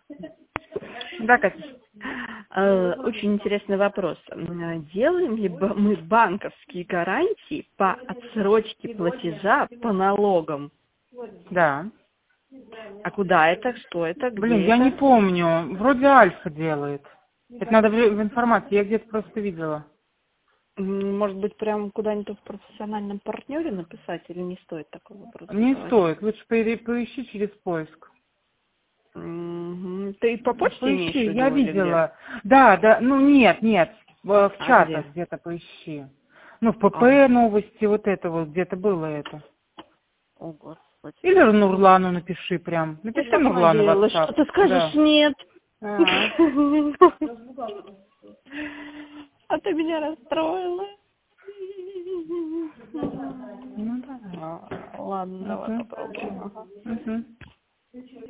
Да, Катя. Очень интересный вопрос. Делаем ли мы банковские гарантии по отсрочке платежа по налогам? Да. А куда это? Что это? Блин, Где я не это? помню. Вроде Альфа делает. Это надо в информации. Я где-то просто видела. Может быть, прям куда-нибудь в профессиональном партнере написать или не стоит такой вопрос Не задавать? стоит. Лучше поищи через поиск. Мгм. Ты по почте имеешь в Поищи. Я виду или где? видела. Да, да. Ну, нет. В А чатах где? где-то поищи. Ну, в ПП Ага. новости, вот это вот, где-то было это. О, Господи. Или Нурлану напиши прям. Я Напиши так Нурлану в надеялась, что WhatsApp. ты скажешь Да. нет. А, А ты меня расстроила. ну давай. Ладно, давай Угу. попробуем. Ага. Угу.